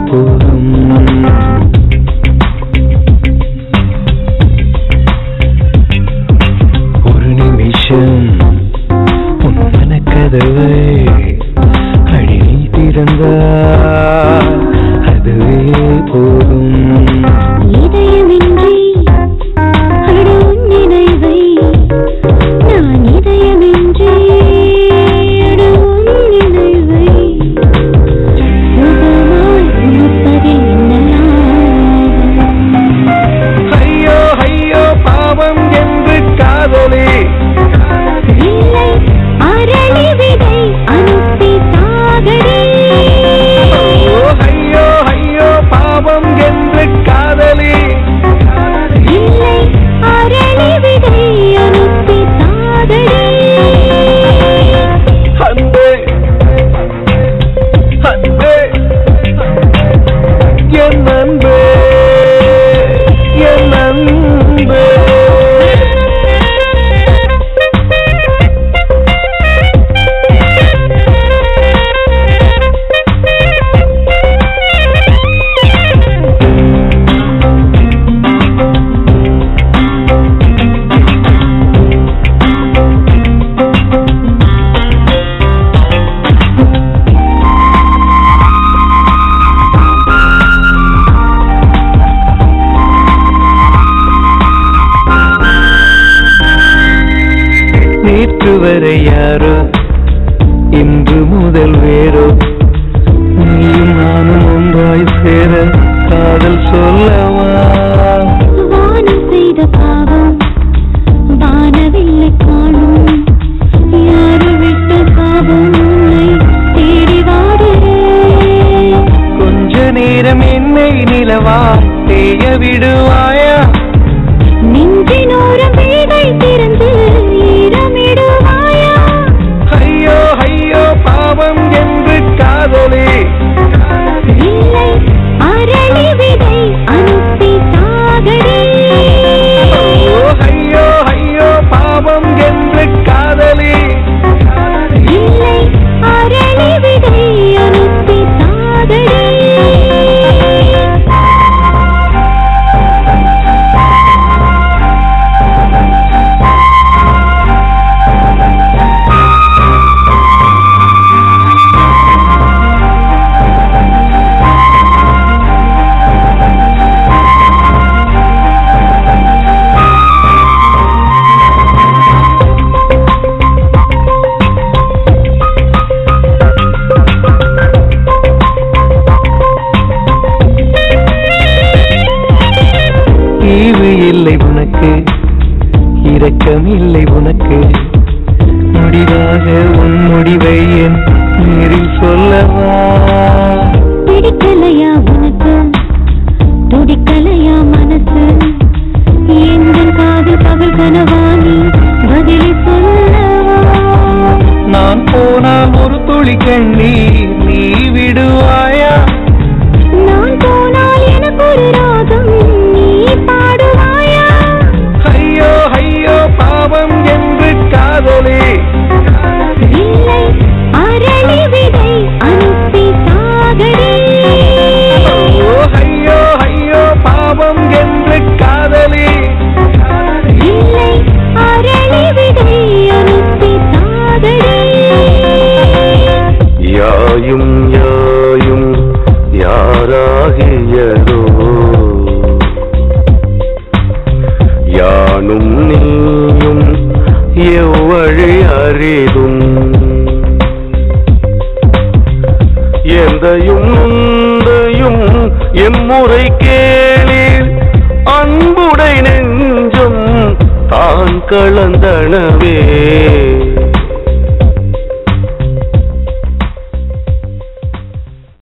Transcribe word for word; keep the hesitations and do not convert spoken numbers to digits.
போதும். ஒரு நிமிஷம் உன் மனக்கதவை அடி நீ திறந்தால் அதுவே போதும். இதயமின்றி அடி உன் நினைவை நான் இதயமின்றி அடி உன் நினைவை சுகமாய் உணர்ப்பதில் ஐயோ ஐயோ பாவம் என்று காதலி இல்லை அரளி விதை அனுப்பி சாகடி. ஐயோ ஐயோ பாவம் என்று காதலி இல்லை அரளி விதை அனுப்பி சாகடி. அன்பே அன்பே என் அன்பே என் அன்பே. நேற்று வரை யாரோ இன்று முதல் வேறோ நீயும் நானும் ஒன்றாய் சேர காதல் சொல்லவா. வானம் செய்த பாவம் வானவில்லை காணும் யாரு விட்ட சாபம் உன்னை தேடி வாடுறேன். கொஞ்ச நேரம் என்னை நிலவா தேய விடுவாயா. நெஞ்சினோரம் வீடை திறந்து ஈரமிடுவாயா. ஐயோ ஐயோ பாவம் என்று காதலி இல்லை அரளி விதை அனுப்பி சாகடி. ஐயோ ஐயோ பாவம் என்று காதலி இல்லை அரளி விதை அனுப்பி சாகடி. ஈவு இல்லை உனக்கு இரக்கம் இல்லை உனக்கு முடிவாக உன் முடிவை என் நேரில் சொல்லவா. பிடிக்கலையா உனக்கு துடிக்கலையா மனசு எந்த காதல் பகல் கனவானி பதிலை சொல்லவா. நான் போனால் ஒரு துளி கண்ணீர் நீ விடுவாயா. நான் போனால் எனக்கு ஒரு ராகம் நீ பாடுவாயா. ஐயோ ஐயோ பாவம் என்று காதலி இல்லை அரளி விதை அனுப்பி சாகடி. ஐயோ ஐயோ பாவம் என்று காதலி இல்லை அரளி விதை அனுப்பி சாகடி. யாயும் யாயும் யாராகியதோ யானும் நீயும் எவ்வழி அறிதும் எந்தையும் நொந்தையும் எம்முறை கேளீர் அன்புடை நெஞ்சம் தான் கலந்தனவே.